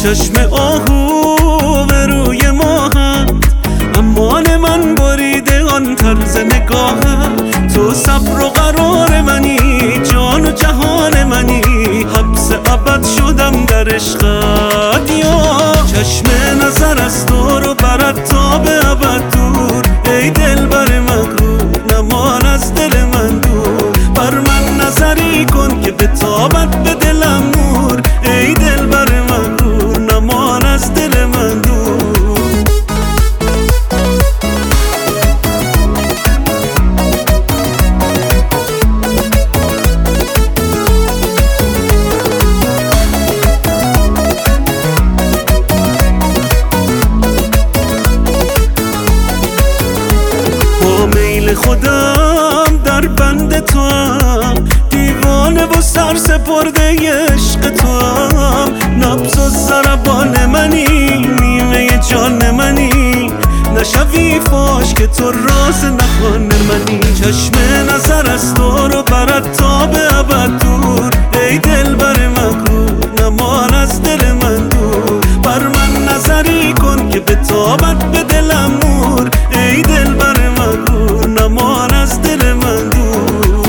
چشم آهو به روی ماهت، امان من بریده آن طرز نگاهت. تو صبر و قرار منی، جان و جهان منی، حبس ابد شدم در عشقت. یا چشم نظر از تو رو برد تا به ابد دور، ای دلبر مغرور نمان از دل من دور. بر من نظری کن که بتابد به دلم نور، ای دلبر مغرور نمان از دل من دور. میل خودم در بند تو هم، دیوانه و سر سپرده عشق تو هم. نبض و ضربان منی، نیمه جان منی، نشوی فاش که تو راز نهان منی. چشم نظر از تو رو برد تا به ابد دور، ای دلبر مغرور نمان از دل من دور. بر من نظری کن که بتابد به دلم نور، ای دلبر مغرور نمان از دل من دور.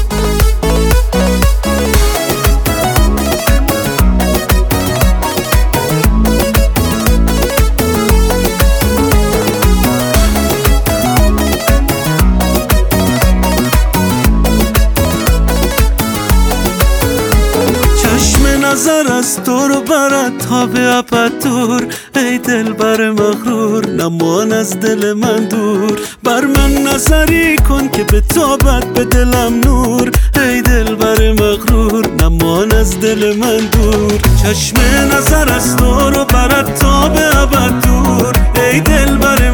نظر از تو رو برد تا به ابد دور، ای دلبر مغرور نمان از دل من دور. بر من نظری کن که بتابد به دلم نور، ای دلبر مغرور نمان از دل من دور. چشم نظر از تو رو برد تا به ابد دور، ای دلبر